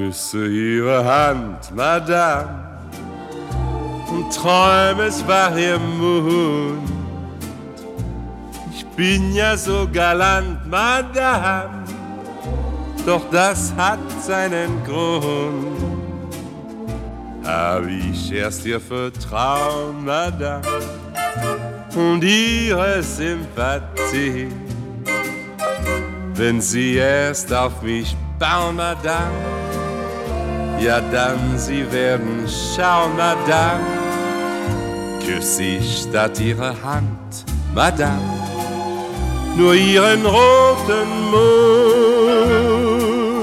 küsse Ihre Hand, Madame, und träum, es war Ihr Mund. Ich bin ja so galant, Madame, doch das hat seinen Grund. Hab ich erst Ihr Vertrauen, Madame, und Ihre Sympathie. Wenn Sie erst auf mich bauen, Madame, ja dann Sie werden schauen, Madame, küss ich statt Ihrer Hand, Madame, nur Ihren roten Mund.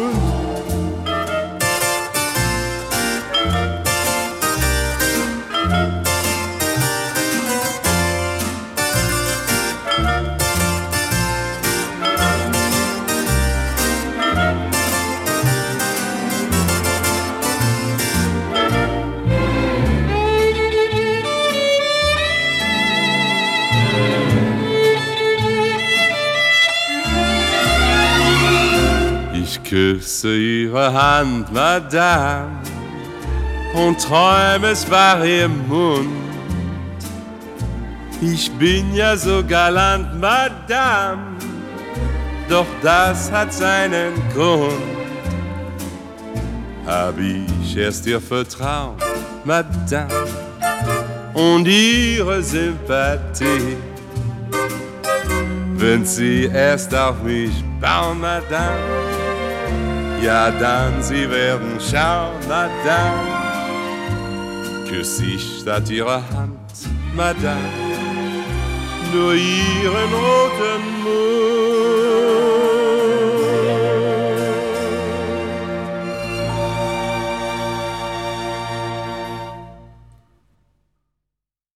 Ich küsse Ihre Hand, Madame, und träum, es war Ihr Mund. Ich bin ja so galant, Madame, doch das hat seinen Grund. Hab ich erst Ihr Vertrauen, Madame, und Ihre Sympathie. Wenn Sie erst auf mich bauen, Madame, ja dann Sie werden schauen, Madame, küss ich statt Ihrer Hand, Madame, nur Ihren roten